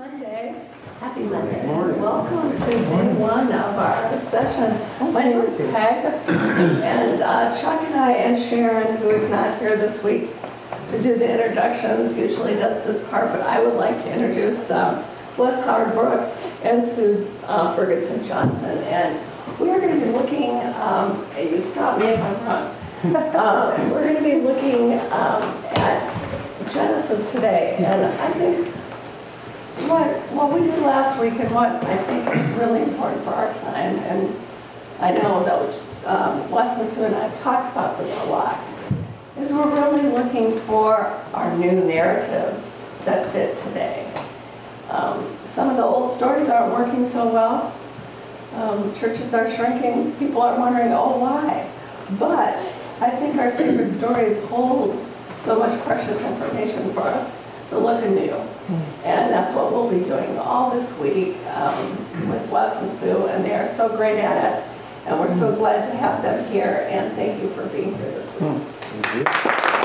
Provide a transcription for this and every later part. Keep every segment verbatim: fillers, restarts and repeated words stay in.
Monday. Happy Monday. And welcome to day one of our session. My name is Peg, and uh, Chuck and I and Sharon, who is not here this week to do the introductions, usually does this part, but I would like to introduce um, Wes Howard Brook and Sue uh, Ferguson Johnson. And we are going to be looking, um, and you stop me if I'm wrong, um, we're going to be looking um, at Genesis today. And I think What, what we did last week and what I think is really important for our time, and I know that um, Wes and Sue and I have talked about this a lot, is we're really looking for our new narratives that fit today. Um, some of the old stories aren't working so well. Um, churches are shrinking. People are wondering, oh, why? But I think our sacred stories hold so much precious information for us to look anew. And that's what we'll be doing all this week um, with Wes and Sue, and they are so great at it. And we're so glad to have them here, and thank you for being here this week. Thank you.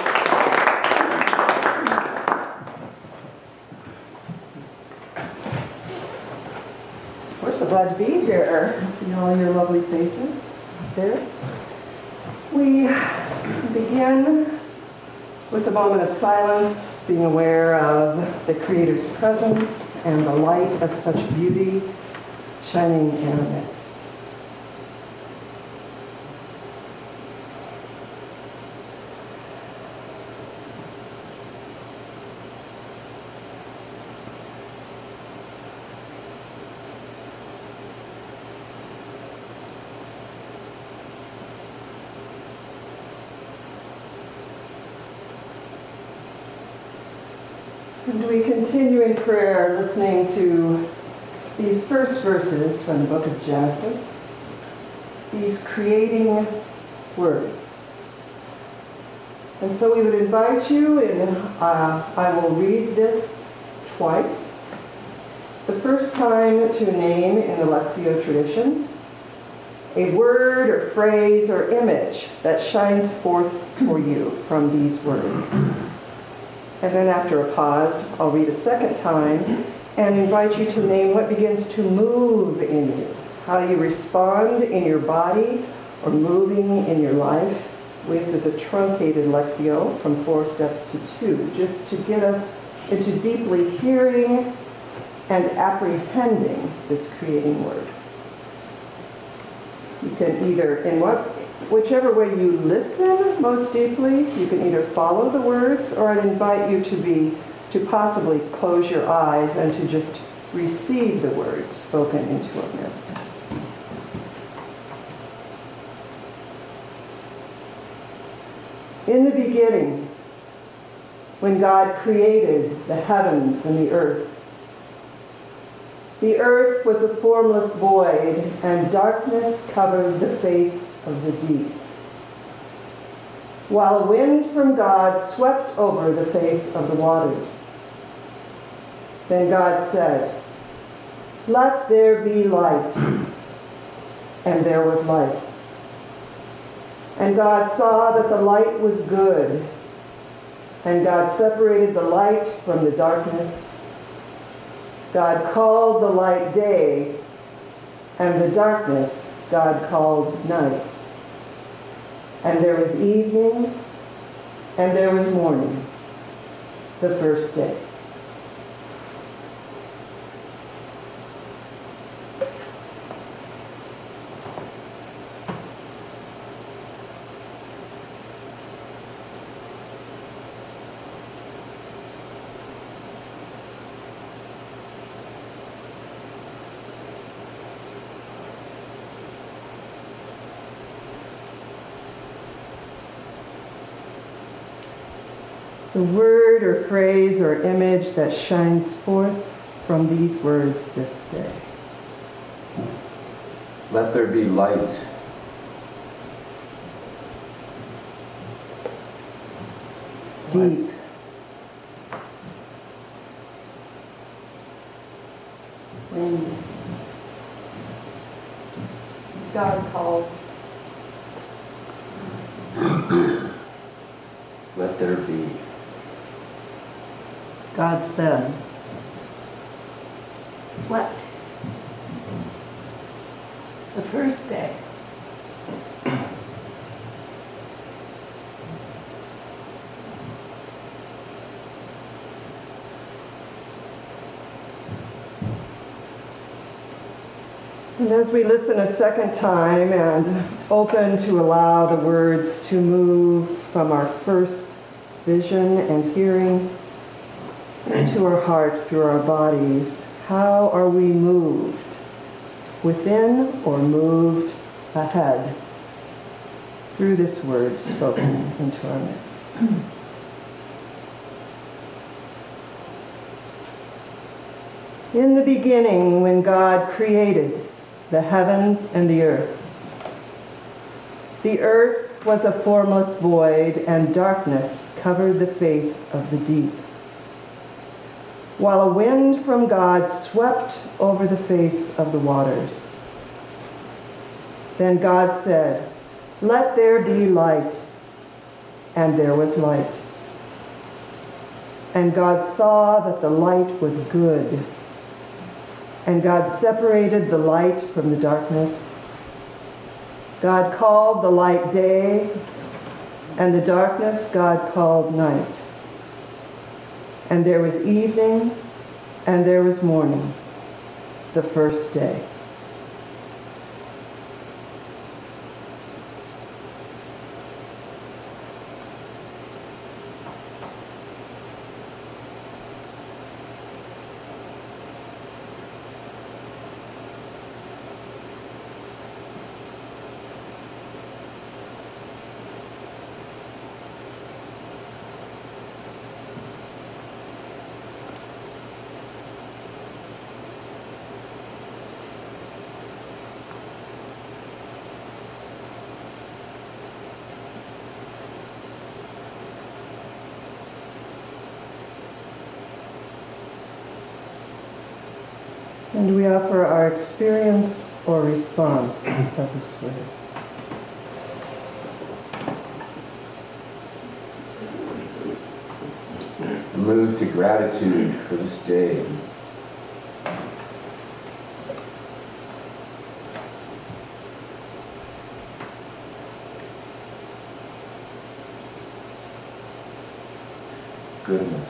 We're so glad to be here. See all your lovely faces there. We begin with a moment of silence, being aware of the Creator's presence and the light of such beauty shining in our midst. And we continue in prayer, listening to these first verses from the book of Genesis, these creating words. And so we would invite you, and uh, I will read this twice. The first time to name in the Lectio tradition a word or phrase or image that shines forth for you from these words. And then after a pause, I'll read a second time and invite you to name what begins to move in you, how you respond in your body or moving in your life. This is a truncated Lectio from four steps to two, just to get us into deeply hearing and apprehending this creating word. You can either, in what Whichever way you listen most deeply, you can either follow the words, or I'd invite you to be, to possibly close your eyes and to just receive the words spoken into our midst. In the beginning, when God created the heavens and the earth, the earth was a formless void, and darkness covered the face of the deep, while a wind from God swept over the face of the waters. Then God said, "Let there be light," and there was light. And God saw that the light was good, and God separated the light from the darkness. God called the light day, and the darkness God called night. And there was evening, and there was morning, the first day. The word or phrase or image that shines forth from these words this day. Let there be light. Deep. When God called. Let there be. God said. What? The first day. And as we listen a second time and open to allow the words to move from our first vision and hearing into our heart through our bodies, how are we moved? Within or moved ahead through this word spoken into our midst? In the beginning, when God created the heavens and the earth, the earth was a formless void, and darkness covered the face of the deep, while a wind from God swept over the face of the waters. Then God said, "Let there be light," and there was light. And God saw that the light was good. And God separated the light from the darkness. God called the light day, and the darkness God called night. And there was evening, and there was morning, the first day. And we offer our experience or response of this word. Move to gratitude for this day. Goodness.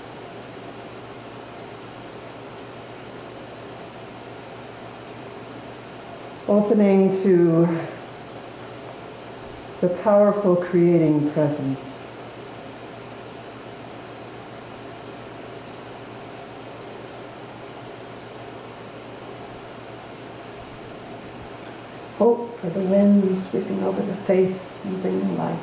Opening to the powerful creating presence. Hope for the wind sweeping over the face and bringing life.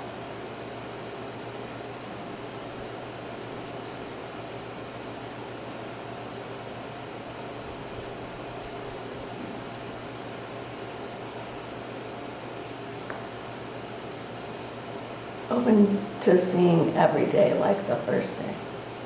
Open to seeing every day like the first day.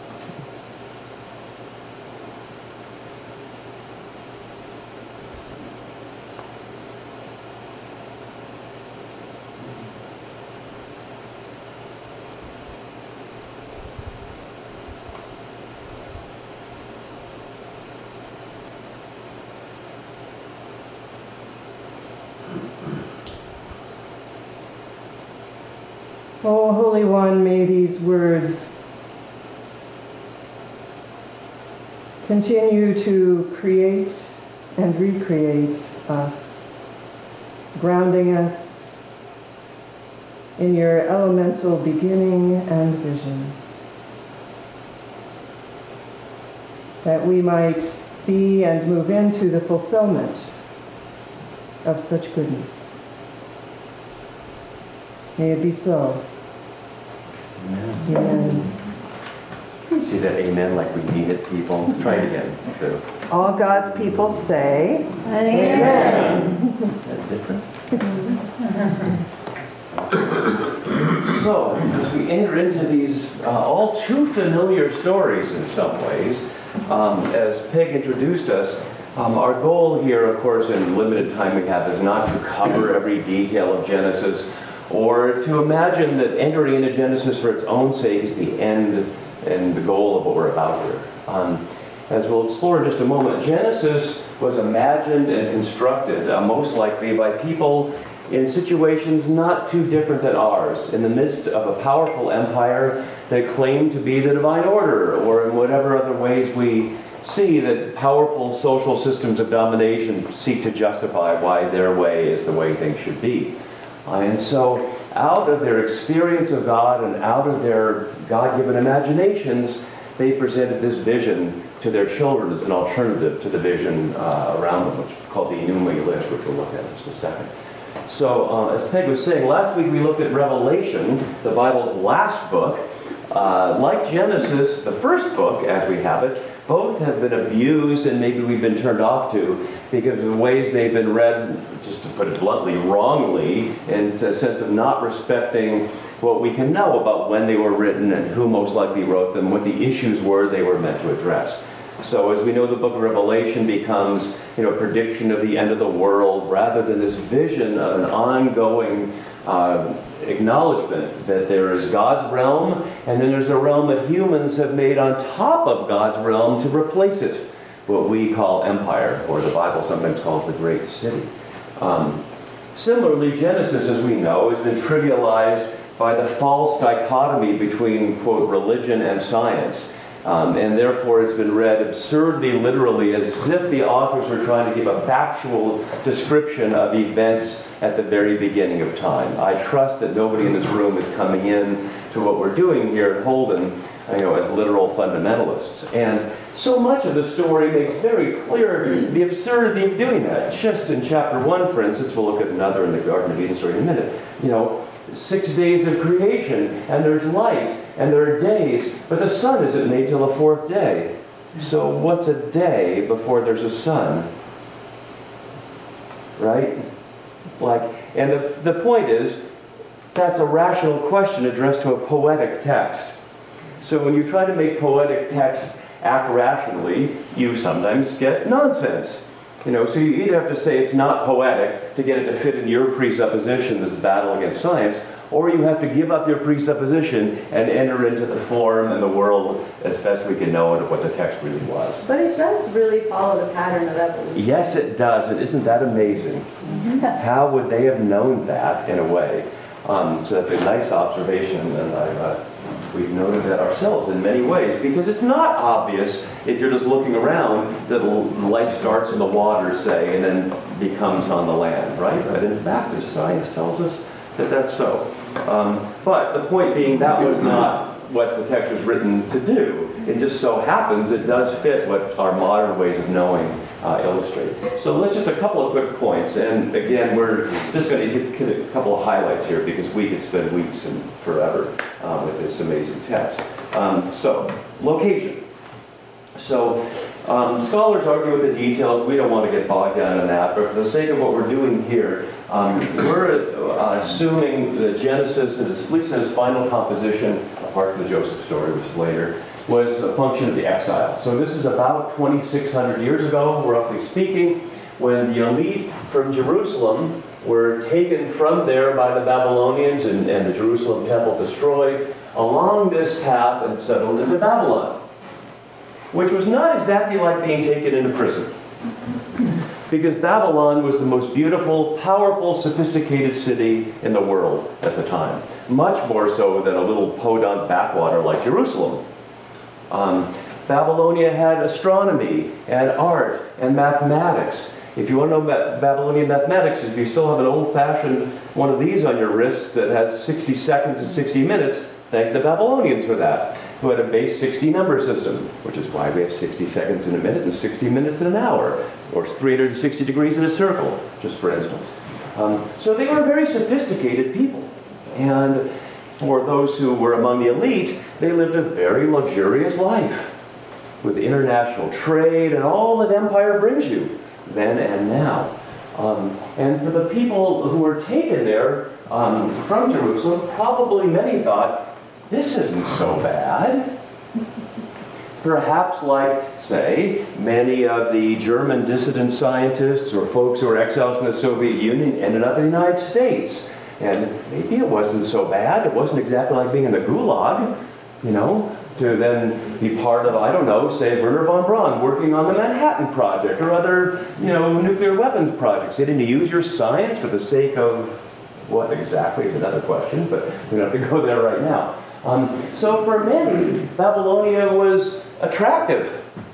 O Holy One, may these words continue to create and recreate us, grounding us in your elemental beginning and vision, that we might be and move into the fulfillment of such goodness. May it be so. Amen. Amen. See that amen like we mean it, people? Try it again. So, All God's people say, Amen. that's different. So, as we enter into these uh, all too familiar stories in some ways, um, as Peg introduced us, um, our goal here, of course, in the limited time we have, is not to cover every detail of Genesis, or to imagine that entering into Genesis for its own sake is the end and the goal of what we're about here. Um, as we'll explore in just a moment, Genesis was imagined and constructed, uh, most likely by people in situations not too different than ours, in the midst of a powerful empire that claimed to be the divine order, or in whatever other ways we see that powerful social systems of domination seek to justify why their way is the way things should be. Uh, and so, out of their experience of God and out of their God-given imaginations, they presented this vision to their children as an alternative to the vision uh, around them, which is called the Enuma Elish, which we'll look at in just a second. So, uh, as Peg was saying, last week we looked at Revelation, the Bible's last book. Uh, like Genesis, the first book, as we have it, both have been abused and maybe we've been turned off to because of the ways they've been read, just to put it bluntly, wrongly, in a sense of not respecting what we can know about when they were written and who most likely wrote them, what the issues were they were meant to address. So as we know, the book of Revelation becomes, you know, a prediction of the end of the world rather than this vision of an ongoing uh, acknowledgement that there is God's realm, and then there's a realm that humans have made on top of God's realm to replace it, what we call empire, or the Bible sometimes calls the great city. Um, similarly, Genesis, as we know, has been trivialized by the false dichotomy between, quote, religion and science. Um, and therefore it's been read absurdly literally as if the authors were trying to give a factual description of events at the very beginning of time. I trust that nobody in this room is coming in to what we're doing here at Holden, you know, as literal fundamentalists. And so much of the story makes very clear the absurdity of doing that. Just in chapter one, for instance, we'll look at another in the Garden of Eden story in a minute. You know, six days of creation, and there's light, and there are days, but the sun isn't made till the fourth day. So what's a day before there's a sun? Right? Like, and the, the point is, that's a rational question addressed to a poetic text. So when you try to make poetic texts act rationally, you sometimes get nonsense. You know, so you either have to say it's not poetic to get it to fit in your presupposition, this battle against science, or you have to give up your presupposition and enter into the form and the world as best we can know it of what the text really was. But it does really follow the pattern of evolution. Yes, it does. And isn't that amazing? Mm-hmm. How would they have known that in a way? Um, so that's a nice observation, and I, uh, we've noted that ourselves in many ways, because it's not obvious if you're just looking around that life starts in the water, say, and then becomes on the land, right? But in fact, as science tells us that that's so. Um, but the point being, that was not what the text was written to do. It just so happens it does fit what our modern ways of knowing uh, illustrate. So let's just a couple of quick points. And again, we're just going to hit a couple of highlights here because we could spend weeks and forever uh, with this amazing text. Um, so, location. So, um, scholars argue with the details. We don't want to get bogged down in that, but for the sake of what we're doing here, um, we're uh, assuming that Genesis, and at least in its final composition, apart from the Joseph story, which is later, was a function of the exile. So this is about twenty-six hundred years ago, roughly speaking, when the elite from Jerusalem were taken from there by the Babylonians and, and the Jerusalem temple destroyed along this path and settled into Babylon, which was not exactly like being taken into prison. Because Babylon was the most beautiful, powerful, sophisticated city in the world at the time. Much more so than a little podunk backwater like Jerusalem. Um, Babylonia had astronomy and art and mathematics. If you want to know about Babylonian mathematics, if you still have an old-fashioned one of these on your wrists that has sixty seconds and sixty minutes, thank the Babylonians for that, who had a base sixty number system, which is why we have sixty seconds in a minute and sixty minutes in an hour, or three hundred sixty degrees in a circle, just for instance. Um, so they were very sophisticated people. And for those who were among the elite, they lived a very luxurious life with international trade and all that empire brings you, then and now. Um, and for the people who were taken there um, from Jerusalem, probably many thought, this isn't so bad. Perhaps like, say, many of the German dissident scientists or folks who were exiled from the Soviet Union ended up in the United States. And maybe it wasn't so bad. It wasn't exactly like being in the Gulag, you know. to then be part of, I don't know, say Wernher von Braun working on the Manhattan Project or other, you know, nuclear weapons projects. They didn't use your science for the sake of what exactly is another question, but we don't have to go there right now. Um, so for many, Babylonia was attractive.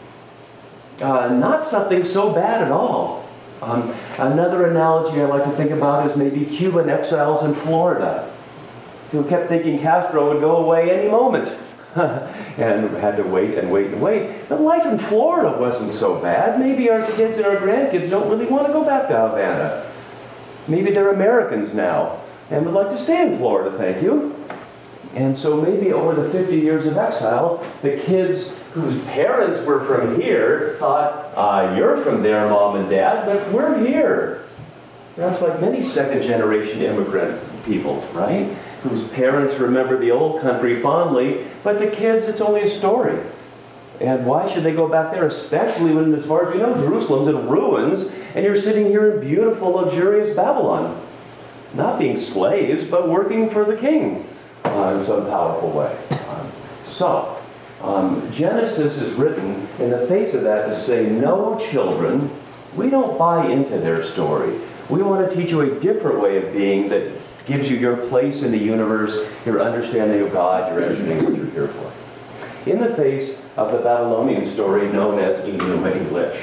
Uh, not something so bad at all. Um, another analogy I like to think about is maybe Cuban exiles in Florida, who kept thinking Castro would go away any moment. And had to wait and wait and wait. But life in Florida wasn't so bad. Maybe our kids and our grandkids don't really want to go back to Havana. Maybe they're Americans now and would like to stay in Florida, thank you. And so maybe over the fifty years of exile, the kids whose parents were from here thought, uh, you're from there, Mom and Dad, but we're here. Perhaps like many second-generation immigrant people, right? Whose parents remember the old country fondly, but the kids, it's only a story. And why should they go back there, especially when, as far as we know, Jerusalem's in ruins, and you're sitting here in beautiful, luxurious Babylon? Not being slaves, but working for the king uh, in some powerful way. Um, so, um, Genesis is written in the face of that to say, no, children, we don't buy into their story. We want to teach you a different way of being that gives you your place in the universe, your understanding of God, your understanding of what you're here for. In the face of the Babylonian story known as Enuma Elish.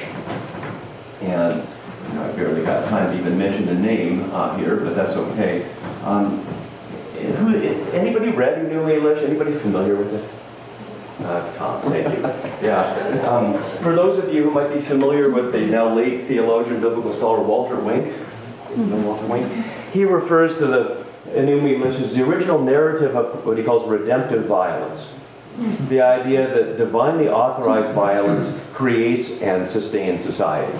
And you know, I barely got time to even mention the name uh, here, but that's okay. Um, who, anybody read Enuma Elish? Anybody familiar with it? Uh, Tom, thank you. Yeah. Um, for those of you who might be familiar with the now late theologian, biblical scholar Walter Wink, you know Walter Wink? He refers to the Enuma Elish as the original narrative of what he calls redemptive violence. The idea that divinely authorized violence creates and sustains society.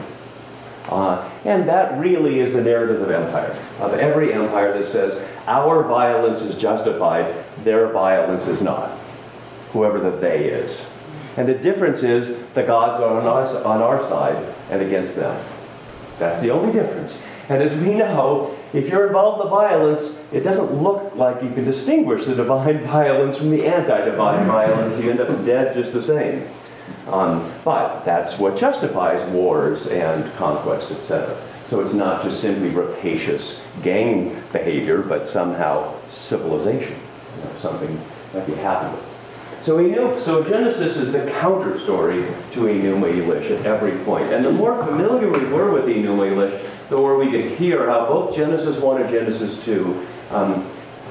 Uh, and that really is the narrative of empire, of every empire that says, our violence is justified, their violence is not, whoever the they is. And the difference is the gods are on our, on our side and against them. That's the only difference. And as we know, if you're involved in the violence, it doesn't look like you can distinguish the divine violence from the anti-divine violence. You end up dead just the same. Um, but that's what justifies wars and conquest, et cetera. So it's not just simply rapacious gang behavior, but somehow civilization, you know, something that you happy with. So we knew, so Genesis is the counter story to Enuma Elish at every point. And the more familiar we were with Enuma Elish, the more we could hear how both Genesis one and Genesis two um,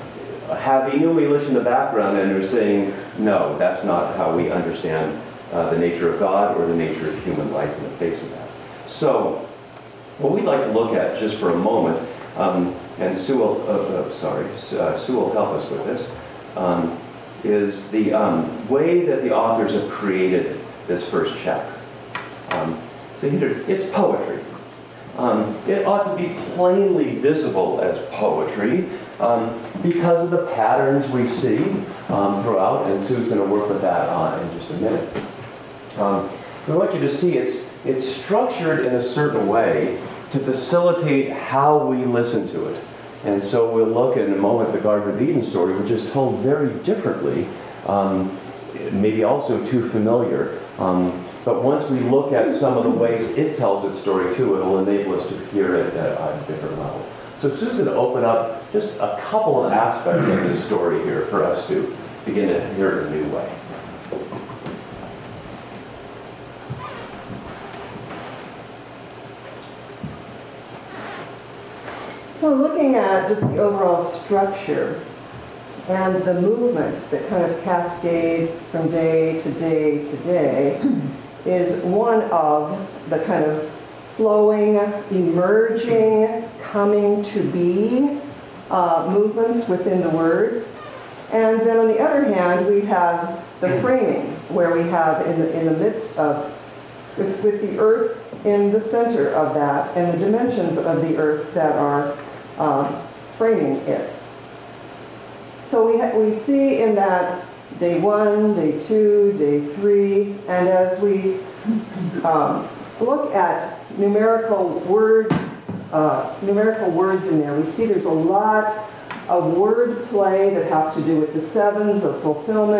have Enuma Elish in the background, and they're saying, no, that's not how we understand uh, the nature of God or the nature of human life in the face of that. So what we'd like to look at just for a moment, um, and Sue will, uh, uh, sorry, uh, Sue will help us with this, um, is the um, way that the authors have created this first chapter. Um, so here, it's poetry. Um, it ought to be plainly visible as poetry um, because of the patterns we see um, throughout, and Sue's going to work with that on in just a minute. Um, I want you to see it's, it's structured in a certain way to facilitate how we listen to it. And so we'll look in a moment at the Garden of Eden story, which is told very differently, um, maybe also too familiar. Um, but once we look at some of the ways it tells its story too, it'll enable us to hear it at a different level. So Sue's going to open up just a couple of aspects of this story here for us to begin to hear it in a new way. So looking at just the overall structure and the movement that kind of cascades from day to day to day is one of the kind of flowing, emerging, coming to be uh, movements within the words. And then on the other hand, we have the framing, where we have in the, in the midst of, with, with the earth in the center of that, and the dimensions of the earth that are Um, framing it. So we, ha- we see in that day one, day two, day three, and as we um, look at numerical word, uh, numerical words in there, we see there's a lot of word play that has to do with the sevens of fulfillment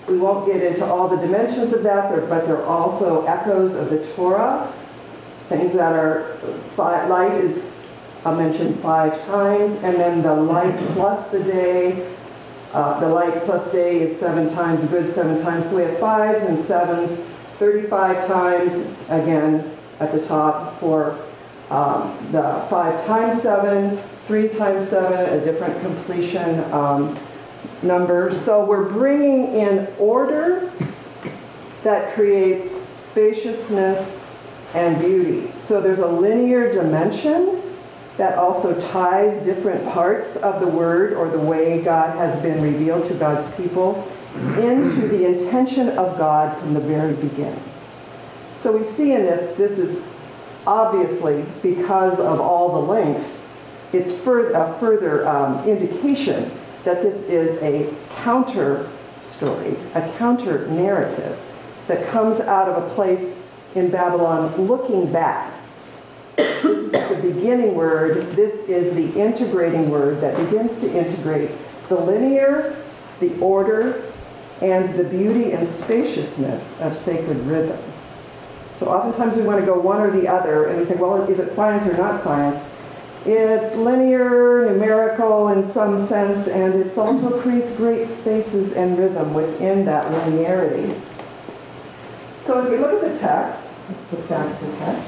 We won't get into all the dimensions of that, there- but they're also echoes of the Torah. Things that are, fi- light is uh, mentioned five times, and then the light plus the day, uh, the light plus day is seven times, good seven times. So we have fives and sevens, thirty-five times, again, at the top for um, the five times seven, three times seven, a different completion um, number. So we're bringing in order that creates spaciousness and beauty. So there's a linear dimension that also ties different parts of the Word or the way God has been revealed to God's people into the intention of God from the very beginning. So we see in this, this is obviously because of all the links, it's further, a further um, indication that this is a counter story, a counter narrative that comes out of a place in Babylon looking back. This is the beginning word. This is the integrating word that begins to integrate the linear, the order, and the beauty and spaciousness of sacred rhythm. So oftentimes we want to go one or the other, and we think, well, is it science or not science? It's linear, numerical in some sense, and it also creates great spaces and rhythm within that linearity. So as we look at the text, let's look back at the text.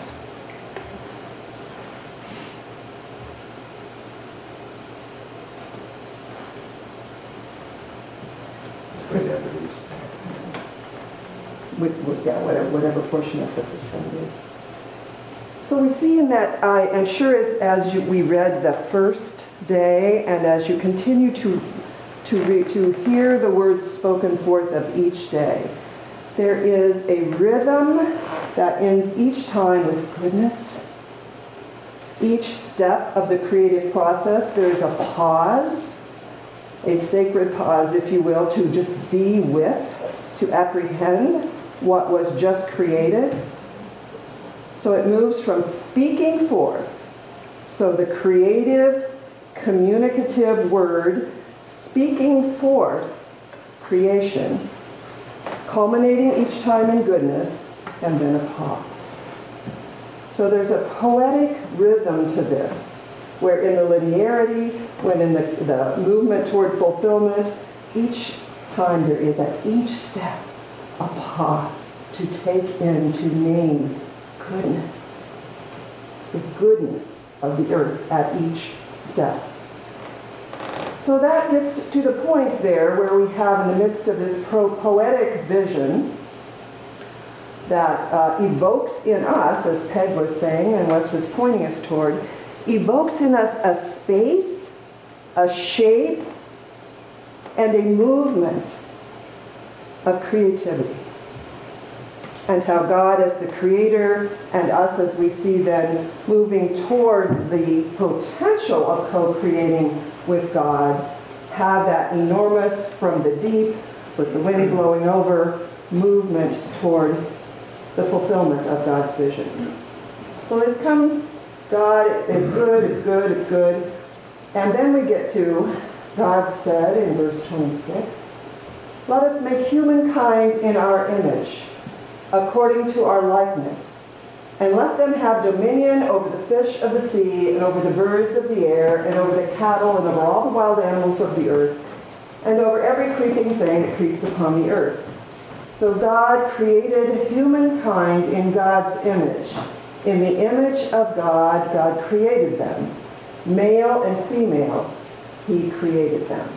Great evidence. With, with, yeah, whatever, whatever portion of the percentage. So we see in that, I am sure as, as you, we read the first day, and as you continue to, to, re, to hear the words spoken forth of each day, there is a rhythm that ends each time with goodness. Each step of the creative process, there is a pause, a sacred pause, if you will, to just be with, to apprehend what was just created. So it moves from speaking forth, so the creative, communicative word, speaking forth creation, culminating each time in goodness, and then a pause. So there's a poetic rhythm to this, where in the linearity, when in the, the movement toward fulfillment, each time there is at each step a pause to take in, to name goodness, the goodness of the earth at each step. So that gets to the point there where we have in the midst of this pro- poetic vision that uh, evokes in us, as Peg was saying and Wes was pointing us toward, evokes in us a space, a shape, and a movement of creativity. And how God as the creator and us as we see then moving toward the potential of co-creating with God have that enormous, from the deep, with the wind blowing over, movement toward the fulfillment of God's vision. So this comes, God, it's good, it's good, it's good. And then we get to, God said in verse twenty-six, let us make humankind in our image, according to our likeness, and let them have dominion over the fish of the sea, and over the birds of the air, and over the cattle, and over all the wild animals of the earth, and over every creeping thing that creeps upon the earth. So God created humankind in God's image. In the image of God, God created them. Male and female, He created them.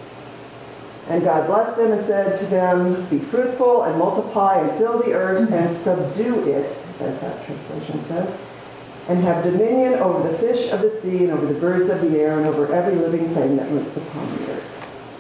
And God blessed them and said to them, be fruitful and multiply and fill the earth and subdue it, as that translation says, and have dominion over the fish of the sea and over the birds of the air and over every living thing that moves upon the earth.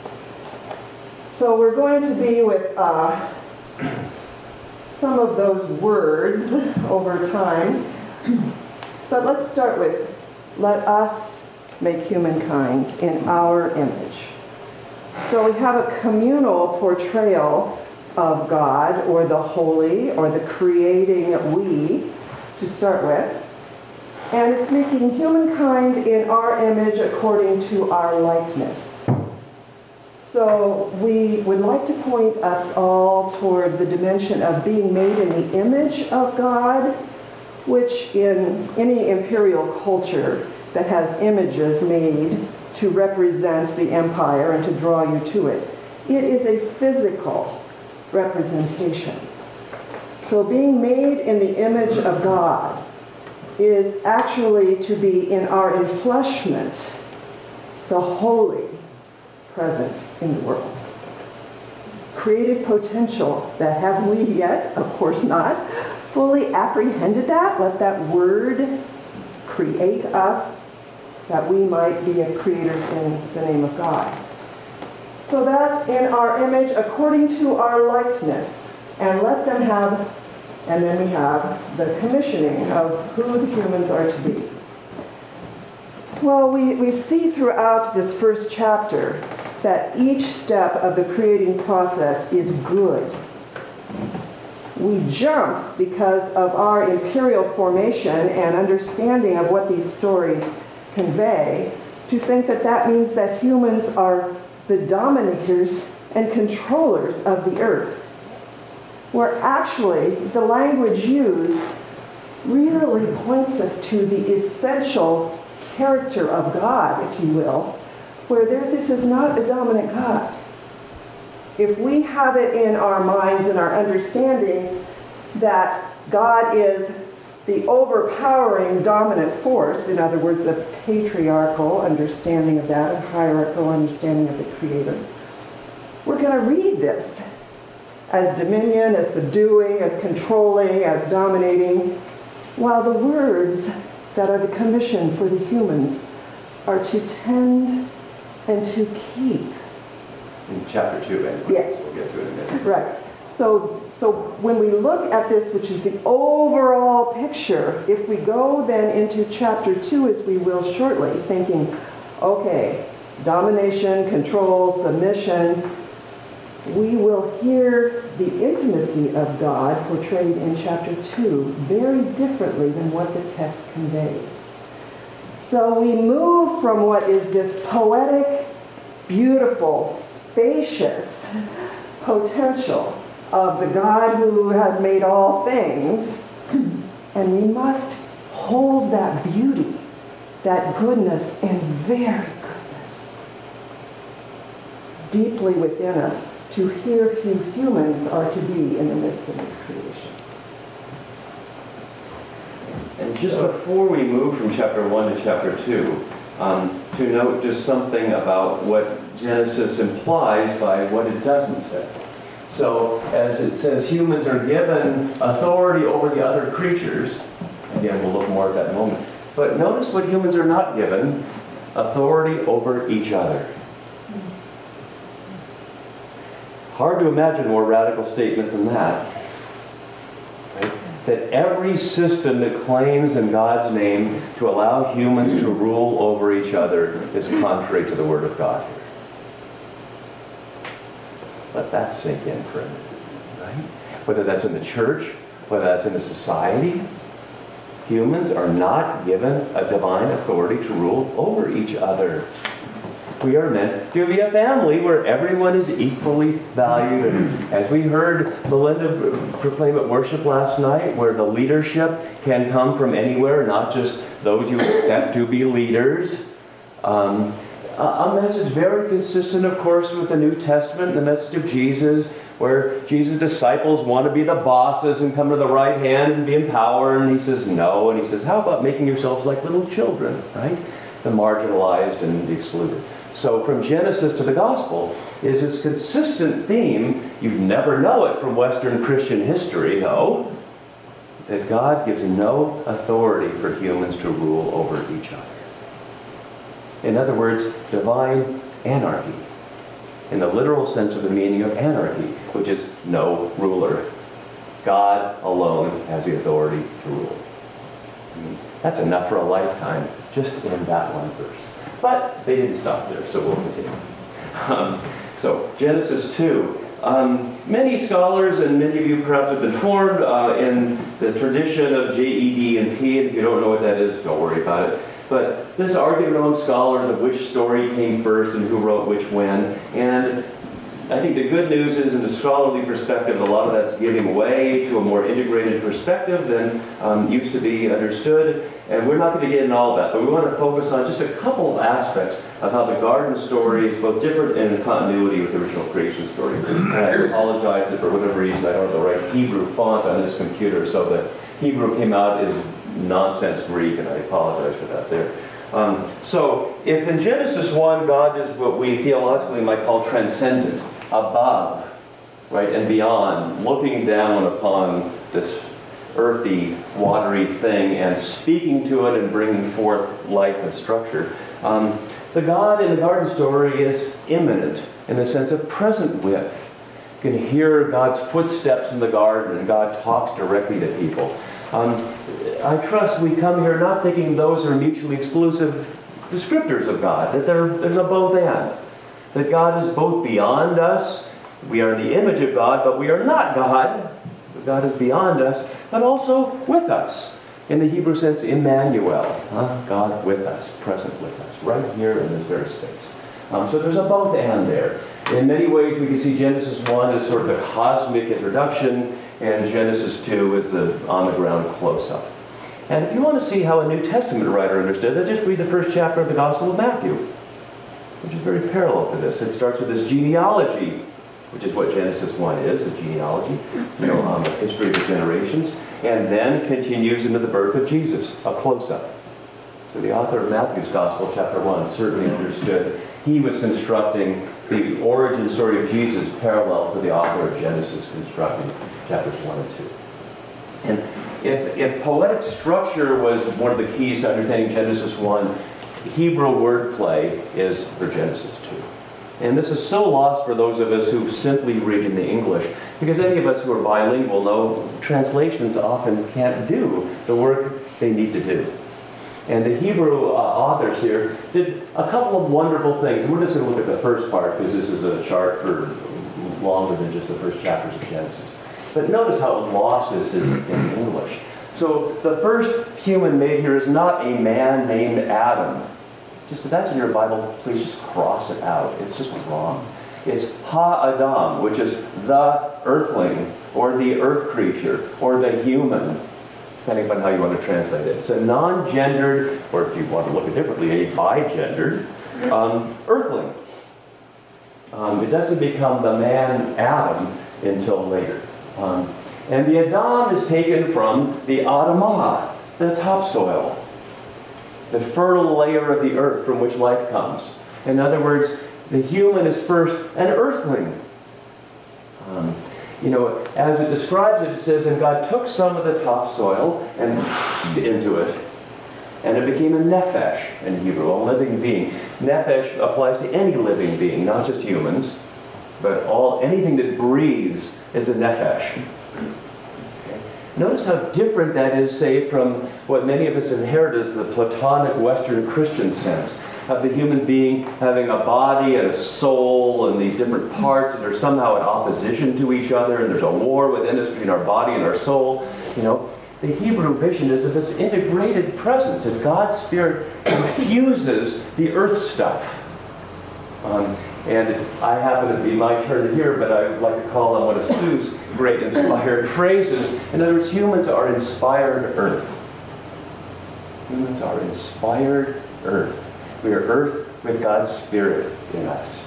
So we're going to be with uh, some of those words over time. But let's start with, let us make humankind in our image. So we have a communal portrayal of God, or the holy, or the creating we, to start with. And it's making humankind in our image according to our likeness. So we would like to point us all toward the dimension of being made in the image of God, which in any imperial culture that has images made to represent the empire and to draw you to it, it is a physical representation. So being made in the image of God is actually to be in our enfleshment, the holy present in the world. Creative potential that have we yet, of course not, fully apprehended that. Let that word create us, that we might be creators in the name of God. So that in our image, according to our likeness, and let them have, and then we have the commissioning of who the humans are to be. Well, we, we see throughout this first chapter that each step of the creating process is good. We jump because of our imperial formation and understanding of what these stories convey to think that that means that humans are the dominators and controllers of the earth, where actually the language used really points us to the essential character of God, if you will, where there, this is not a dominant God. If we have it in our minds and our understandings that God is the overpowering dominant force, in other words, a patriarchal understanding of that, a hierarchical understanding of the Creator, we're going to read this as dominion, as subduing, as controlling, as dominating, while the words that are the commission for the humans are to tend and to keep. In chapter two, anyway. Yes. We'll get to it in a minute. Right. So, so when we look at this, which is the overall picture, if we go then into chapter two, as we will shortly, thinking, okay, domination, control, submission, we will hear the intimacy of God portrayed in chapter two very differently than what the text conveys. So we move from what is this poetic, beautiful, spacious potential of the God who has made all things, and we must hold that beauty, that goodness, and very goodness deeply within us to hear who humans are to be in the midst of this creation. And just before we move from chapter one to chapter two, um, to note just something about what Genesis implies by what it doesn't say. So, as it says, humans are given authority over the other creatures. Again, we'll look more at that in a moment. But notice what humans are not given: authority over each other. Hard to imagine a more radical statement than that. Right? That every system that claims in God's name to allow humans to rule over each other is contrary to the Word of God. Let that sink in for a minute. Right? Whether that's in the church, whether that's in a society, humans are not given a divine authority to rule over each other. We are meant to be a family where everyone is equally valued. And as we heard Melinda proclaim at worship last night, where the leadership can come from anywhere, not just those you expect to be leaders. Um, a message very consistent, of course, with the New Testament, the message of Jesus, where Jesus' disciples want to be the bosses and come to the right hand and be in power. And he says, no. And he says, how about making yourselves like little children, right? The marginalized and the excluded. So from Genesis to the Gospel is this consistent theme. You'd never know it from Western Christian history, though, that God gives no authority for humans to rule over each other. In other words, divine anarchy, in the literal sense of the meaning of anarchy, which is no ruler. God alone has the authority to rule. I mean, that's enough for a lifetime, just in that one verse. But they didn't stop there, so we'll continue. Um, so, Genesis two. Um, many scholars, and many of you perhaps have been formed uh, in the tradition of J E D and P, and if you don't know what that is, don't worry about it. But this argument among scholars of which story came first and who wrote which when. And I think the good news is, in the scholarly perspective, a lot of that's giving way to a more integrated perspective than um, used to be understood. And we're not going to get into all that, but we want to focus on just a couple of aspects of how the garden story is both different and in continuity with the original creation story. And I apologize that for whatever reason I don't have the right Hebrew font on this computer, so the Hebrew came out as nonsense Greek, and I apologize for that there. Um, so, if in Genesis one, God is what we theologically might call transcendent, above, right, and beyond, looking down upon this earthy, watery thing and speaking to it and bringing forth life and structure. Um, the God in the garden story is immanent in the sense of present with. You can hear God's footsteps in the garden, and God talks directly to people. Um, I trust we come here not thinking those are mutually exclusive descriptors of God, that there, there's a both and. That God is both beyond us, we are in the image of God, but we are not God. God is beyond us, but also with us. In the Hebrew sense, Emmanuel, huh? God with us, present with us, right here in this very space. Um, so there's a both and there. In many ways, we can see Genesis one as sort of a cosmic introduction, and Genesis two is the on-the-ground close-up. And if you want to see how a New Testament writer understood that, just read the first chapter of the Gospel of Matthew, which is very parallel to this. It starts with this genealogy, which is what Genesis one is, a genealogy, you know, on the history of the generations, and then continues into the birth of Jesus, a close-up. So the author of Matthew's Gospel, chapter one, certainly understood he was constructing the origin story of Jesus parallel to the author of Genesis constructing chapters one and two. And if, if poetic structure was one of the keys to understanding Genesis one, Hebrew wordplay is for Genesis two. And this is so lost for those of us who simply read in the English, because any of us who are bilingual know translations often can't do the work they need to do. And the Hebrew uh, authors here did a couple of wonderful things. We're just going to look at the first part, because this is a chart for longer than just the first chapters of Genesis. But notice how lost this is in English. So the first human made here is not a man named Adam. Just if that's in your Bible, please just cross it out. It's just wrong. It's Ha-Adam, which is the earthling, or the earth creature, or the human, depending on how you want to translate it. It's a non-gendered, or if you want to look at it differently, a bi-gendered um, earthling. Um, it doesn't become the man Adam until later. Um, and the Adam is taken from the Adamah, the topsoil, the fertile layer of the earth from which life comes. In other words, the human is first an earthling. Um, you know, as it describes it, it says, and God took some of the topsoil and into it, and it became a nephesh in Hebrew, a living being. Nephesh applies to any living being, not just humans, but all anything that breathes is a nephesh. Okay. Notice how different that is, say, from what many of us inherit as the Platonic Western Christian sense of the human being having a body and a soul and these different parts, and they're somehow in opposition to each other, and there's a war within us between our body and our soul. You know, the Hebrew vision is of this integrated presence, that God's Spirit infuses the earth stuff. Um, and I happen to be my turn here, but I would like to call on one of Stu's great inspired phrases. In other words, humans are inspired earth. Humans are inspired earth. We are earth with God's Spirit in us.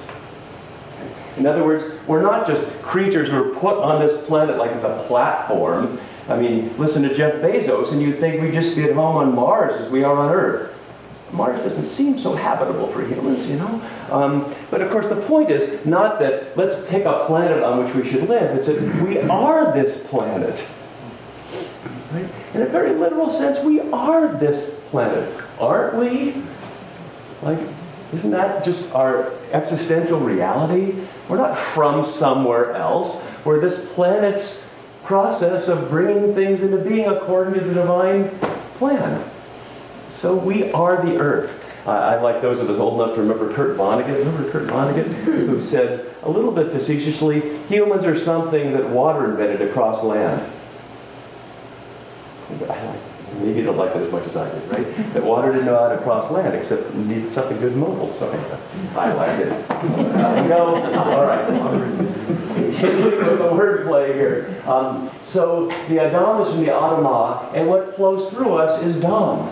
In other words, we're not just creatures who are put on this planet like it's a platform. I mean, listen to Jeff Bezos, and you'd think we'd just be at home on Mars as we are on Earth. Mars doesn't seem so habitable for humans, you know. Um, but of course, the point is not that let's pick a planet on which we should live. It's that we are this planet. Right? In a very literal sense, we are this planet, aren't we? Like, isn't that just our existential reality? We're not from somewhere else. We're this planet's process of bringing things into being according to the divine plan. So we are the earth. Uh, I like those of us old enough to remember Kurt Vonnegut. Remember Kurt Vonnegut? Who said, a little bit facetiously, humans are something that water invented across land. I like, Maybe you don't like it as much as I did, right? That water didn't know how to cross land, except it needed something good mobile, so I liked it. Uh, no, all right. Continuing with the wordplay here. Um, so the Adam is from the Adamah, and what flows through us is Dam,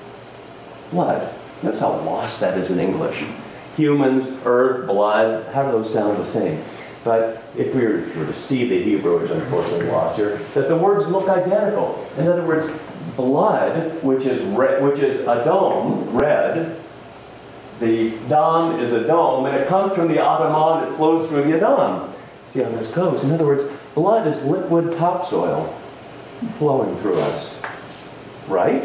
blood. Notice how lost that is in English. Humans, earth, blood, how do those sound the same? But if we were, if we were to see the Hebrew, which unfortunately lost here, that the words look identical. In other words, blood, which is red, which is Adom, red. The dam is a dome, and it comes from the Adamah, and it flows through the Adam. See how this goes? In other words, blood is liquid topsoil flowing through us. Right?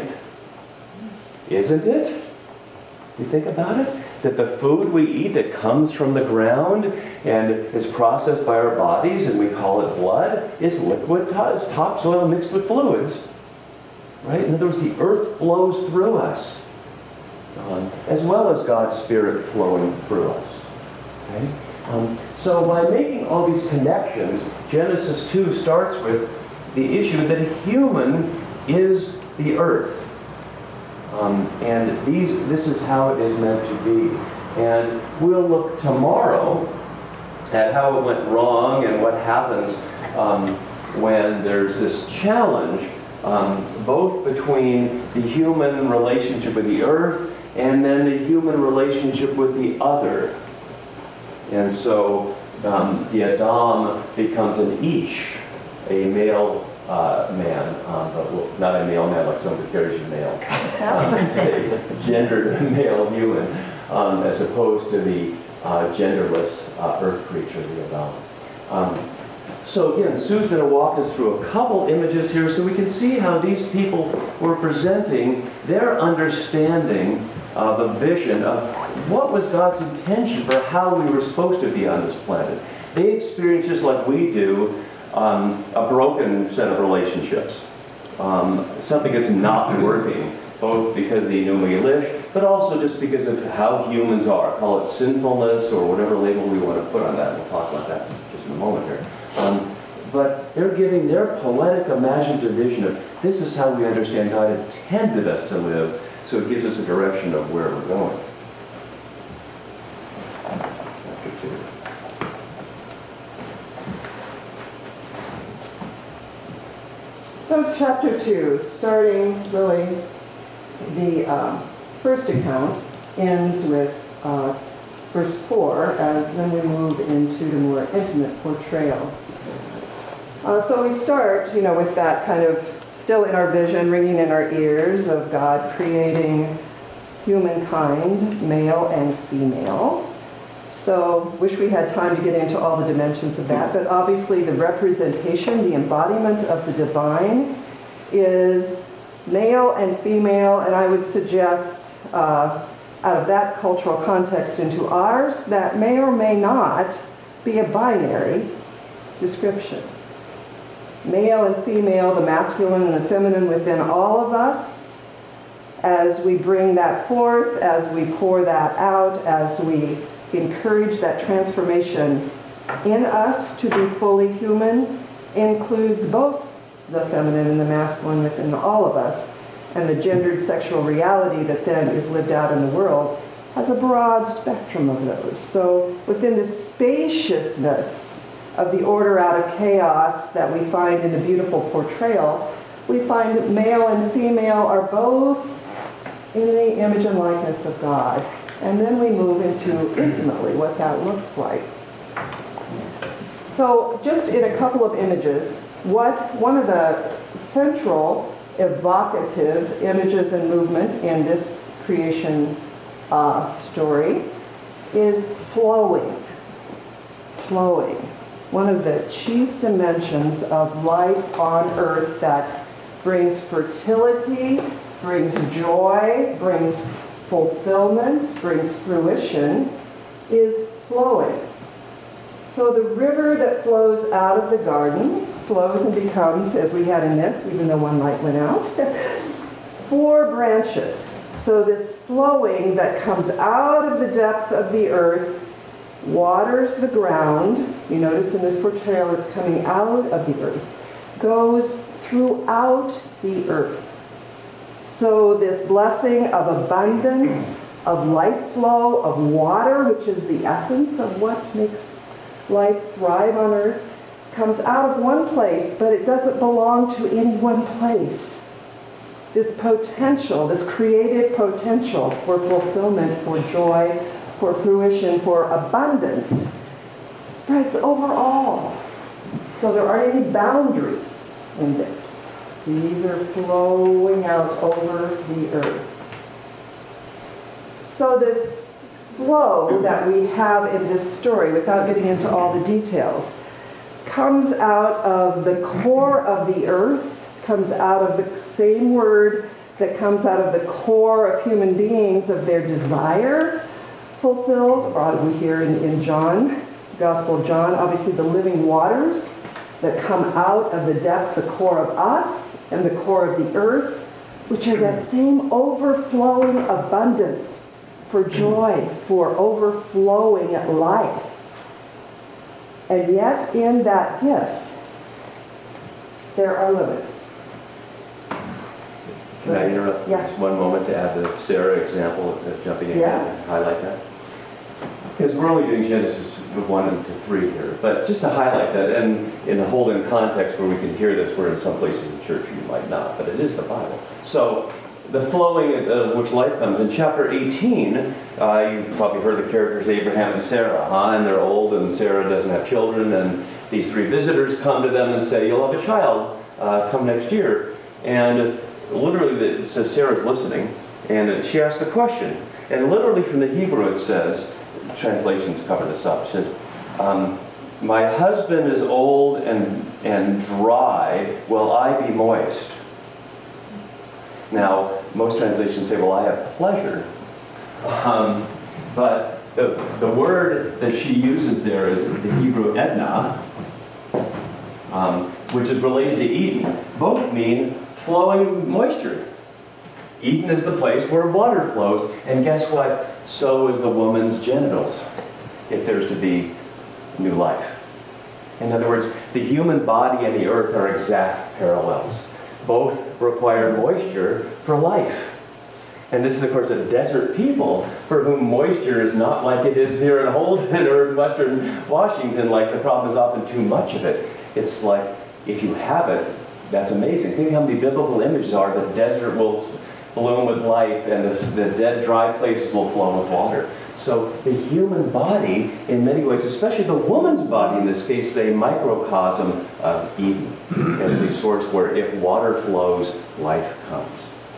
Isn't it? You think about it? That the food we eat that comes from the ground and is processed by our bodies, and we call it blood, is liquid to- topsoil mixed with fluids. Right? In other words, the earth flows through us, um, as well as God's Spirit flowing through us. Okay? Um, so by making all these connections, Genesis two starts with the issue that a human is the earth. Um, and these, this is how it is meant to be. And we'll look tomorrow at how it went wrong and what happens um, when there's this challenge um, both between the human relationship with the earth and then the human relationship with the other. And so um, the Adam becomes an Ish, a male uh, man, um, but well, not a male man like somebody carries your mail, um, a gendered male human, um, as opposed to the uh, genderless uh, earth creature, the Adam. Um, so again, Sue's going to walk us through a couple images here so we can see how these people were presenting their understanding of a vision of what was God's intention for how we were supposed to be on this planet. They experienced, just like we do, um, a broken set of relationships. Um, something that's not working, both because of the Enuma Elish, but also just because of how humans are. Call it sinfulness or whatever label we want to put on that. We'll talk about that just in a moment here. Um, but they're giving their poetic, imaginative vision of this is how we understand God intended us to live, so it gives us a direction of where we're going. Chapter two. So chapter two, starting really, the uh, first account ends with uh, verse four, as then we move into the more intimate portrayal. Uh, so we start, you know, with that kind of still in our vision, ringing in our ears of God creating humankind, male and female. So wish we had time to get into all the dimensions of that, but obviously the representation, the embodiment of the divine is male and female, and I would suggest uh, out of that cultural context into ours, that may or may not be a binary description. Male and female, the masculine and the feminine within all of us, as we bring that forth, as we pour that out, as we encourage that transformation in us to be fully human, includes both the feminine and the masculine within all of us, and the gendered sexual reality that then is lived out in the world has a broad spectrum of those. So within the spaciousness of the order out of chaos that we find in the beautiful portrayal, we find that male and female are both in the image and likeness of God. And then we move into intimately what that looks like. So just in a couple of images, what one of the central evocative images and movement in this creation uh, story is flowing. Flowing. One of the chief dimensions of life on earth that brings fertility, brings joy, brings fulfillment, brings fruition, is flowing. So the river that flows out of the garden flows and becomes, as we had in this, even though one light went out, four branches. So this flowing that comes out of the depth of the earth waters the ground. You notice in this portrayal it's coming out of the earth, goes throughout the earth, So this blessing of abundance, of life flow, of water, which is the essence of what makes life thrive on earth, comes out of one place, but it doesn't belong to any one place. This potential, this creative potential for fulfillment, for joy, for fruition, for abundance, spreads over all. So there aren't any boundaries in this. These are flowing out over the earth. So this flow that we have in this story, without getting into all the details, comes out of the core of the earth, comes out of the same word that comes out of the core of human beings, of their desire fulfilled, or we hear in, in John, Gospel of John, obviously the living waters that come out of the depth, the core of us and the core of the earth, which are that same overflowing abundance for joy, for overflowing life. And yet in that gift, there are limits. Can I interrupt Yeah. just one moment to add the Sarah example, uh, jumping ahead Yeah. and highlight that? Because we're only doing Genesis one to three here, but just to highlight that, and in a whole in context where we can hear this, where in some places in church you might not, but it is the Bible. So the flowing of which life comes. In chapter eighteen, uh, you've probably heard the characters Abraham and Sarah, huh? And they're old, and Sarah doesn't have children, and these three visitors come to them and say, you'll have a child uh, come next year. And literally it says Sarah's listening, and she asks the question. And literally from the Hebrew it says, translations cover this up, it says, um, my husband is old and, and dry, will I be moist? Now, most translations say, well, I have pleasure. Um, but the, the word that she uses there is the Hebrew Edna, um, which is related to Eden. Both mean flowing moisture. Eden is the place where water flows, and guess what? So is the woman's genitals, if there's to be new life. In other words, the human body and the earth are exact parallels. Both require moisture for life. And this is, of course, a desert people for whom moisture is not like it is here in Holden or in western Washington, like the problem is often too much of it. It's like, if you have it, that's amazing. Think how many biblical images are. The desert will bloom with life, and the, the dead, dry places will flow with water. So the human body, in many ways, especially the woman's body in this case, is a microcosm of Eden. And is a source where if water flows, life comes.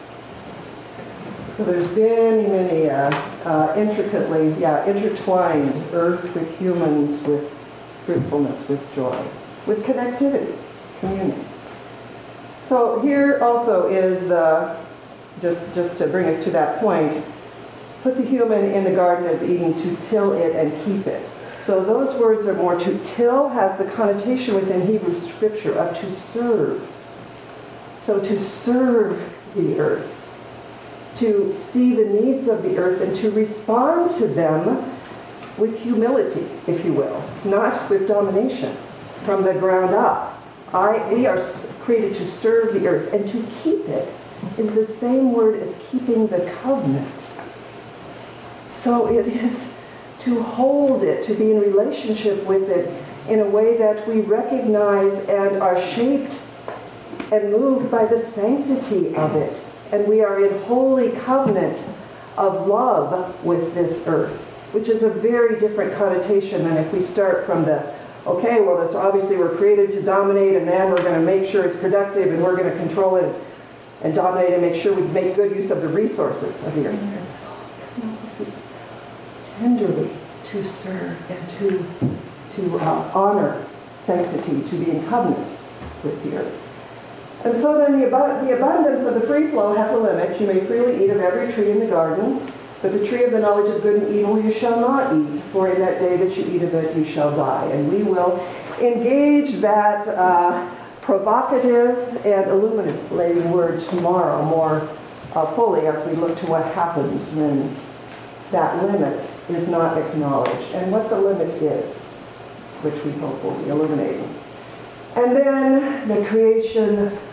So there's many, many uh, uh, intricately, yeah, intertwined earth with humans, with fruitfulness, with joy, with connectivity, communion. So here also is the, just, just to bring us to that point, put the human in the Garden of Eden to till it and keep it. So those words are more to till has the connotation within Hebrew scripture of to serve. So to serve the earth, to see the needs of the earth and to respond to them with humility, if you will, not with domination from the ground up. I, we are created to serve the earth, and to keep it is the same word as keeping the covenant. So it is to hold it, to be in relationship with it in a way that we recognize and are shaped and moved by the sanctity of it. And we are in holy covenant of love with this earth, which is a very different connotation than if we start from the, okay, well, this, obviously we're created to dominate, and then we're going to make sure it's productive, and we're going to control it and dominate and make sure we make good use of the resources of the earth. No, this is tenderly to serve and to, to uh, honor sanctity, to be in covenant with the earth. And so then the, abu- the abundance of the free flow has a limit. You may freely eat of every tree in the garden, but the tree of the knowledge of good and evil you shall not eat, for in that day that you eat of it you shall die. And we will engage that uh, provocative and illuminating word tomorrow more uh, fully as we look to what happens when that limit is not acknowledged and what the limit is, which we hope will be illuminating. And then the creation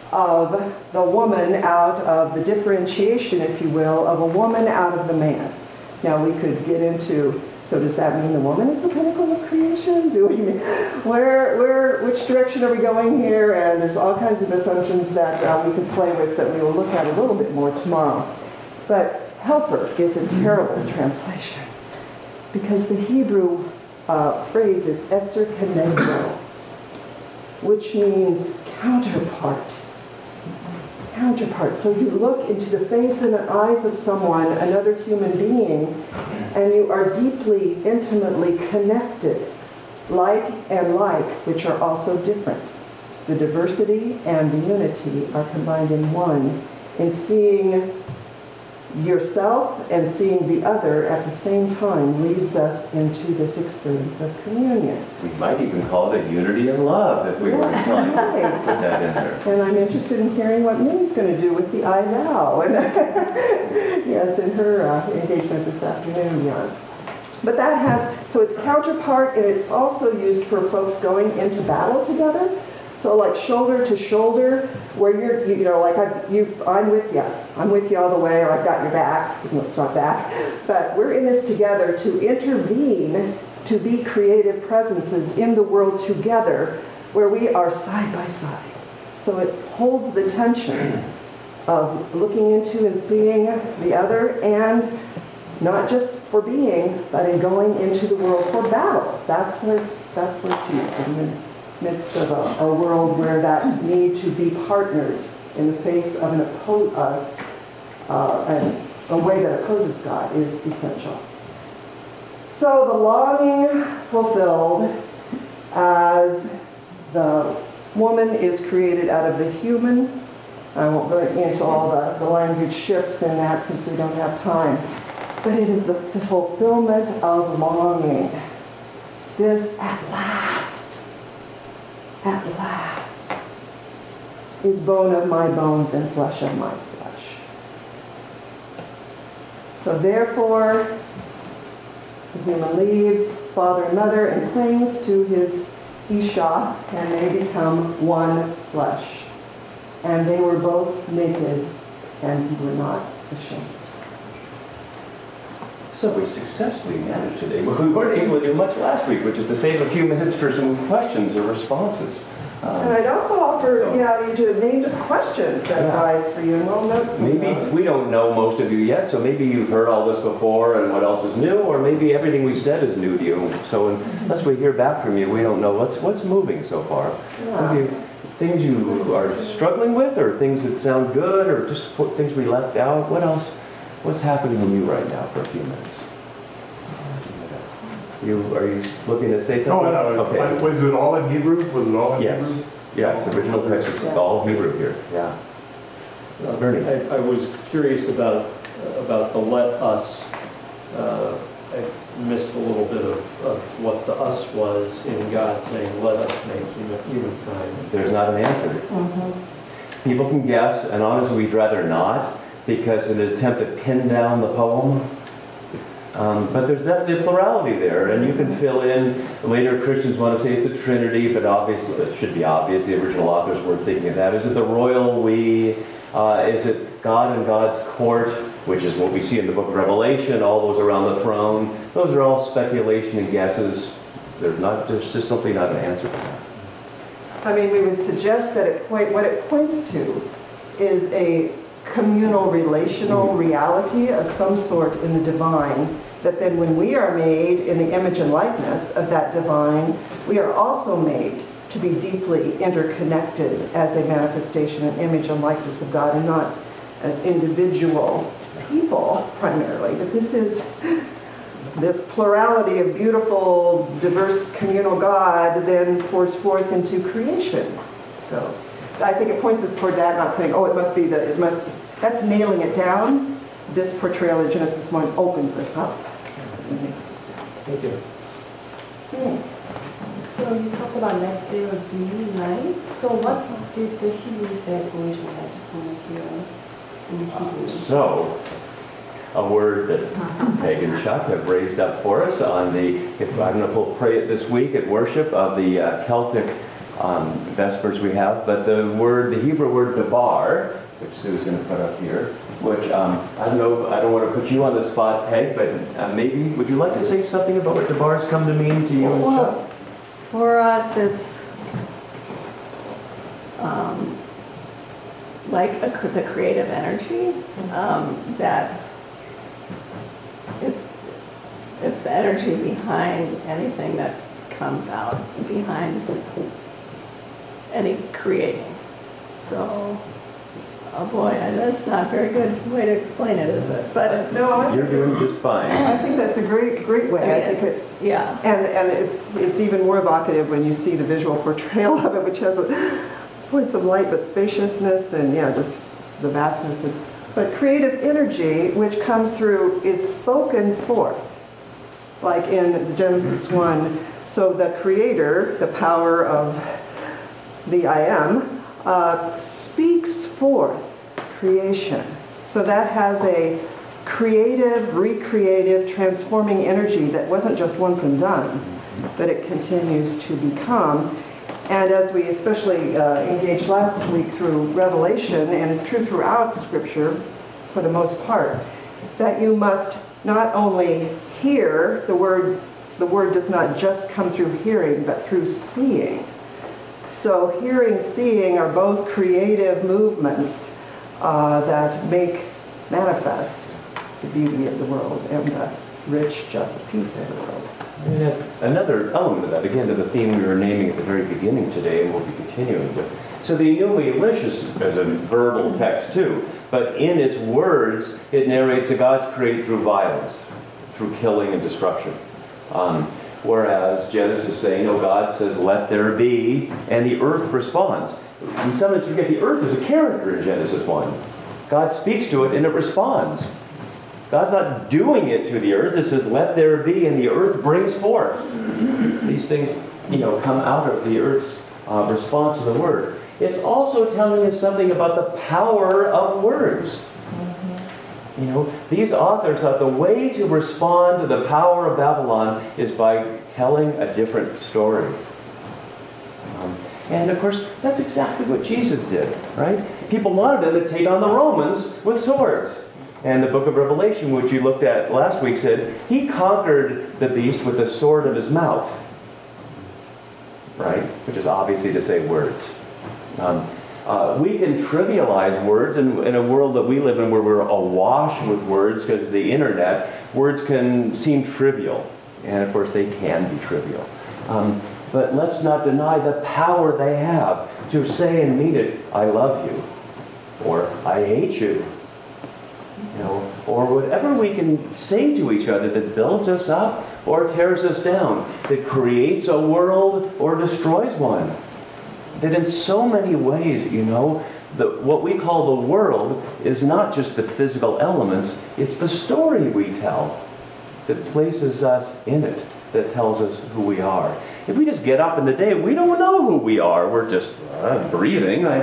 of the woman out of the differentiation, if you will, of a woman out of the man. Now we could get into, so does that mean the woman is the pinnacle of creation? Do we mean, where, where, which direction are we going here? And there's all kinds of assumptions that uh, we could play with that we will look at a little bit more tomorrow. But helper is a terrible translation because the Hebrew uh, phrase is etzer kenegdo, which means counterpart. Counterpart. So you look into the face and the eyes of someone, another human being, and you are deeply, intimately connected, like and like, which are also different. The diversity and the unity are combined in one, in seeing yourself and seeing the other at the same time leads us into this experience of communion. We might even call it a unity in love if we were Yes, inclined to right. put that in there. And I'm interested in hearing what Minnie's going to do with the I thou. And yes, in her uh, engagement this afternoon, yeah. But that has, so it's counterpart, and it's also used for folks going into battle together. So like shoulder to shoulder, where you're, you know, like I, you, I'm with you. I'm with you all the way, or I've got your back. No, it's not back. But we're in this together to intervene, to be creative presences in the world together, where we are side by side. So it holds the tension of looking into and seeing the other, and not just for being, but in going into the world for battle. That's what it's, that's what it's used in the midst of a, a world where that need to be partnered in the face of an oppo- uh, uh, an, a way that opposes God is essential. So the longing fulfilled as the woman is created out of the human. I won't go into all the, the language shifts in that since we don't have time. But it is the fulfillment of longing. This at last, at last, is bone of my bones and flesh of my flesh. So therefore, the human leaves father and mother and clings to his Isha, and they become one flesh. And they were both naked, and were not ashamed. So we successfully managed today. We weren't able to do much last week, which is to save a few minutes for some questions or responses. And Um, I'd also offer, So- yeah, you to name just questions that Yeah. arise for you, and we'll note some of Maybe, those. we don't know most of you yet, so maybe you've heard all this before and what else is new, or maybe everything we said is new to you. So unless we hear back from you, we don't know what's what's moving so far. Yeah. Maybe things you are struggling with, or things that sound good, or just put things we left out. What else? What's happening in you right now for a few minutes? You, are you looking to say No, something? no, no. Okay. Was it all in Hebrew? Was it all in Yes. Hebrew? Yes, original text is all Hebrew here. Yeah. Uh, Bernie. I, I was curious about, about the let us. Uh, I missed a little bit of, of what the us was in God saying, let us make human, humankind. There's not an answer. Mhm. People can guess, and honestly, we'd rather not, because in an attempt to pin down the poem. Um, but there's definitely a plurality there, and you can fill in. Later Christians want to say it's a trinity, but obviously it should be obvious. The original authors weren't thinking of that. Is it the royal we? Uh, is it God and God's court, which is what we see in the book of Revelation, all those around the throne? Those are all speculation and guesses. There's not, there's just simply not an answer to that. I mean, we would suggest that it point, what it points to is a communal, relational reality of some sort in the divine, that then when we are made in the image and likeness of that divine, we are also made to be deeply interconnected as a manifestation and image and likeness of God, and not as individual people primarily. But this is this plurality of beautiful, diverse, communal God then pours forth into creation. So I think it points us toward that, not saying, oh, it must be that, it must, that's nailing it down. This portrayal of Genesis one opens us up. Thank you. So you talked about let there be, right? So what did the Hebrew say originally? I just want to hear in Hebrew. So, a word that Peg and Chuck have raised up for us on the, if I don't know if we'll pray it this week at worship, of the uh, Celtic um, Vespers we have, but the word, the Hebrew word dabar, which Sue's going to put up here, which um, I don't know, I don't want to put you on the spot, Peg, but uh, maybe, would you like to say something about what dabars come to mean to you and Well, Chuck? for us, it's um, like a, cr- the creative energy um, that's, it's, it's the energy behind anything that comes out, behind any creating. So, oh boy, that's not a very good way to explain it, is it? But it's, No, I You're think doing it's- just fine. I think that's a great, great way. I think it's, yeah. and, and it's, it's even more evocative when you see the visual portrayal of it, which has a points of light, but spaciousness and, yeah, just the vastness of, but creative energy, which comes through, is spoken forth, like in Genesis one. So the creator, the power of the I am, uh, speaks forth creation. So that has a creative, recreative, transforming energy that wasn't just once and done, but it continues to become. And as we especially uh, engaged last week through Revelation, and is true throughout Scripture for the most part, that you must not only hear the word, the word does not just come through hearing, but through seeing. So hearing, seeing are both creative movements uh, that make manifest the beauty of the world and the rich, just peace of the world. And uh, another element of that, again, to the theme we were naming at the very beginning today, and we'll be continuing with. So the Enuma Elish is, is a verbal text too, but in its words, it narrates that God's created through violence, through killing and destruction. Um, whereas Genesis is saying, no, God says, let there be, and the earth responds. We sometimes forget the earth is a character in Genesis one. God speaks to it and it responds. God's not doing it to the earth. It says, let there be, and the earth brings forth. These things, you know, come out of the earth's uh, response to the word. It's also telling us something about the power of words. You know, these authors thought the way to respond to the power of Babylon is by telling a different story. Um, and of course, that's exactly what Jesus did, right? People wanted him to take on the Romans with swords. And the book of Revelation, which you looked at last week, said he conquered the beast with the sword of his mouth. Right? Which is obviously to say words. Um, uh, we can trivialize words in, in a world that we live in where we're awash with words because of the internet. Words can seem trivial. And of course, they can be trivial. Um, but let's not deny the power they have to say and mean it, I love you. Or I hate you. You know, or whatever we can say to each other that builds us up or tears us down, that creates a world or destroys one. That in so many ways, you know, the, what we call the world is not just the physical elements, it's the story we tell that places us in it, that tells us who we are. If we just get up in the day, we don't know who we are. We're just uh, breathing, I,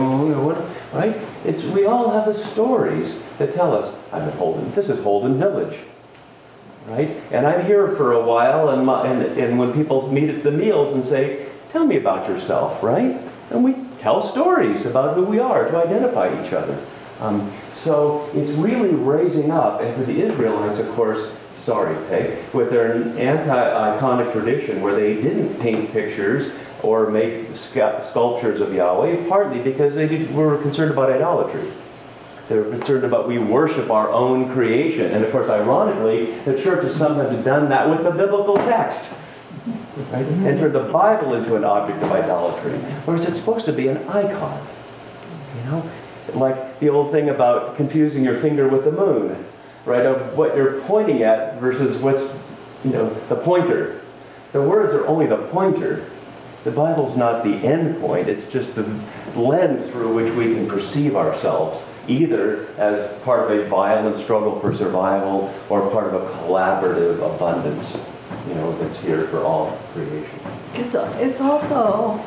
right? It's, we all have the stories that tell us, I'm at Holden, this is Holden Village, right? And I'm here for a while, and, my, and, and when people meet at the meals and say, tell me about yourself, right? And we tell stories about who we are to identify each other. Um, so it's really raising up, and for the Israelites, of course, sorry, Peg, with their anti-iconic tradition where they didn't paint pictures or make sculptures of Yahweh, partly because they did, were concerned about idolatry. They were concerned about we worship our own creation. And of course, ironically, the church has sometimes done that with the biblical text. Right? And turned the Bible into an object of idolatry. Whereas it's supposed to be an icon. You know? Like the old thing about confusing your finger with the moon. Right, of what you're pointing at versus what's, you know, the pointer. The words are only the pointer. The Bible's not the end point. It's just the lens through which we can perceive ourselves, either as part of a violent struggle for survival or part of a collaborative abundance, you know, that's here for all creation. It's, it's also,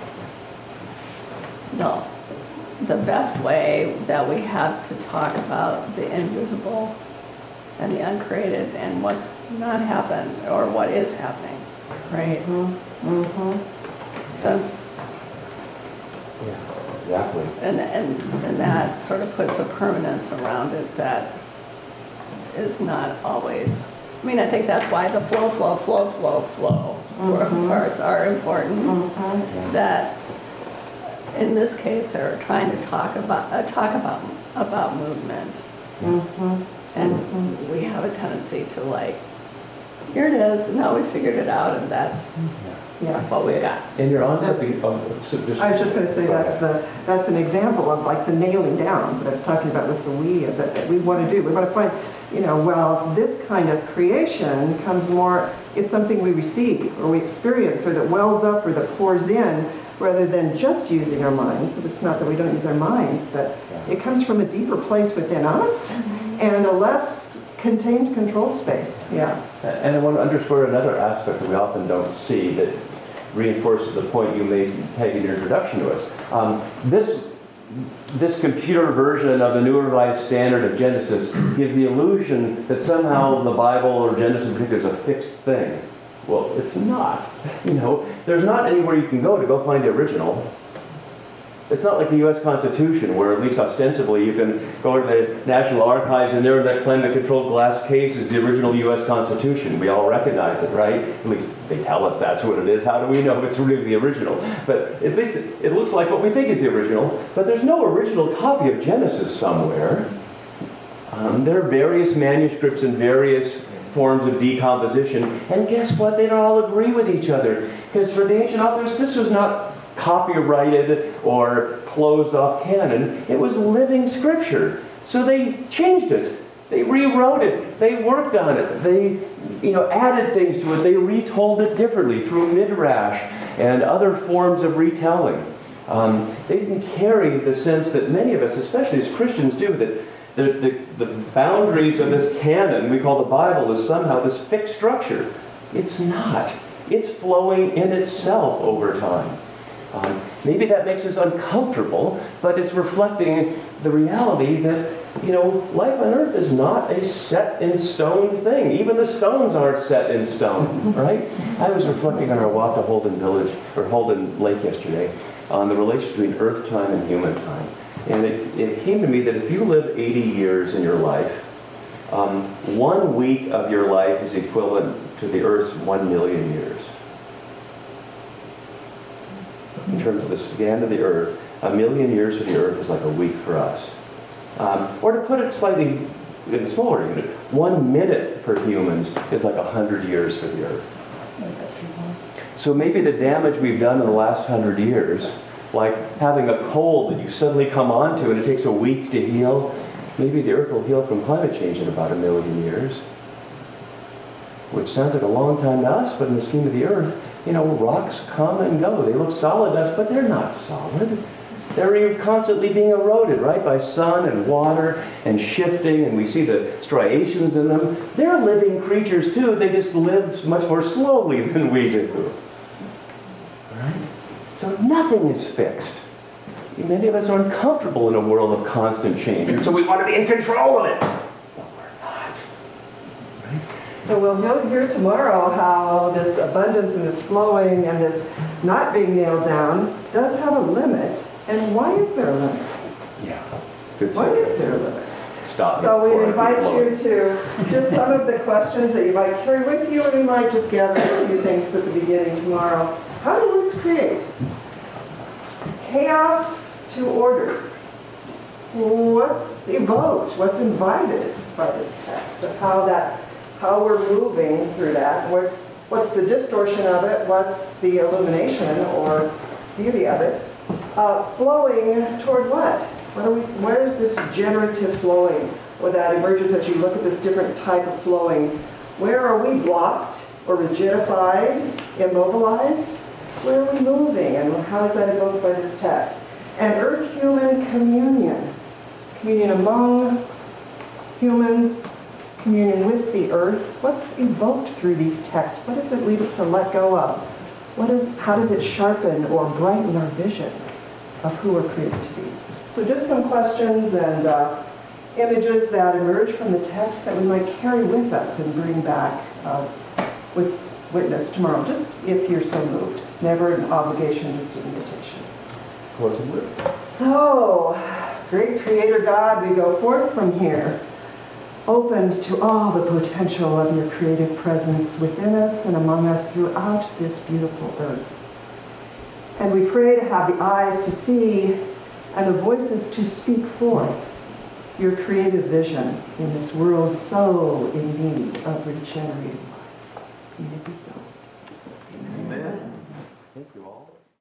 no, the best way that we have to talk about the invisible and the uncreated and what's not happened or what is happening, right? Mm-hmm. Mm-hmm. Since Yeah, exactly. And, and, and that sort of puts a permanence around it that is not always, I mean, I think that's why the flow, flow, flow, flow, flow Mhm. parts are important. Mhm. That in this case, they're trying to talk about, uh, talk about, about movement. Mhm. And we have a tendency to like, here it is, now we figured it out, and that's Yeah. what we got. And you're on something, oh, so just- I was just going to say Go that's ahead. the, that's an example of like the nailing down that I was talking about with the we, that, that we want to do. We want to find, you know, well, this kind of creation comes more, it's something we receive or we experience or that wells up or that pours in rather than just using our minds. So it's not that we don't use our minds, but it comes from a deeper place within us and a less contained control space. Yeah. And I want to underscore another aspect that we often don't see that reinforces the point you made, Peg, in your introduction to us. Um, this, this computer version of the New Revised Standard of Genesis gives the illusion that somehow the Bible or Genesis in particular is a fixed thing. Well, it's not. You know, there's not anywhere you can go to go find the original. It's not like the U S Constitution, where at least ostensibly you can go to the National Archives and there in that climate-controlled glass case is the original U S Constitution. We all recognize it, right? At least they tell us that's what it is. How do we know it's really the original? But at least it, it looks like what we think is the original. But there's no original copy of Genesis somewhere. Um, there are various manuscripts and various forms of decomposition. And guess what? They don't all agree with each other. Because for the ancient authors, this was not copyrighted or closed off canon. It was living scripture. So they changed it. They rewrote it. They worked on it. They, you know, added things to it. They retold it differently through midrash and other forms of retelling. Um, they didn't carry the sense that many of us, especially as Christians, do, that the, the, the boundaries of this canon we call the Bible is somehow this fixed structure. It's not. It's flowing in itself over time. Um, maybe that makes us uncomfortable, but it's reflecting the reality that, you know, life on earth is not a set in stone thing. Even the stones aren't set in stone, right? I was reflecting on our walk to Holden Village, or Holden Lake yesterday, on the relation between earth time and human time. And it, it came to me that if you live eighty years in your life, um, one week of your life is equivalent to the earth's one million years. In terms of the span of the earth, a million years for the earth is like a week for us. Um, or to put it slightly in a smaller unit, one minute for humans is like a hundred years for the earth. So maybe the damage we've done in the last hundred years, like having a cold that you suddenly come onto and it takes a week to heal, maybe the earth will heal from climate change in about a million years. Which sounds like a long time to us, but in the scheme of the earth, you know, rocks come and go. They look solid to us, but they're not solid. They're constantly being eroded, right, by sun and water and shifting, and we see the striations in them. They're living creatures too. They just live much more slowly than we do. Right? So nothing is fixed. Many of us are uncomfortable in a world of constant change, and so we want to be in control of it. But we're not. Right? So we'll note here tomorrow how this abundance and this flowing and this not being nailed down does have a limit. And why is there a limit? Yeah. Good Why segue. is there a limit? Stop. So we before I keep invite flowing. you to just some of the questions that you might carry with you, and we might just gather a few things at the beginning tomorrow. How do words create? Chaos to order. What's evoked? What's invited by this text of how that, how we're moving through that? What's what's the distortion of it? What's the illumination or beauty of it? Uh, flowing toward what? What are we? Where is this generative flowing, or that emerges as you look at this different type of flowing? Where are we blocked or rigidified, immobilized? Where are we moving, and how is that evoked by this text? And earth-human communion, communion among humans, communion with the earth. What's evoked through these texts? What does it lead us to let go of? What is? How does it sharpen or brighten our vision of who we're created to be? So just some questions and uh, images that emerge from the text that we might carry with us and bring back uh, with witness tomorrow, just if you're so moved. Never an obligation, just an invitation. Closing word. So, great Creator God, we go forth from here, opened to all the potential of your creative presence within us and among us throughout this beautiful earth. And we pray to have the eyes to see and the voices to speak forth your creative vision in this world so in need of regenerating life. May it be so.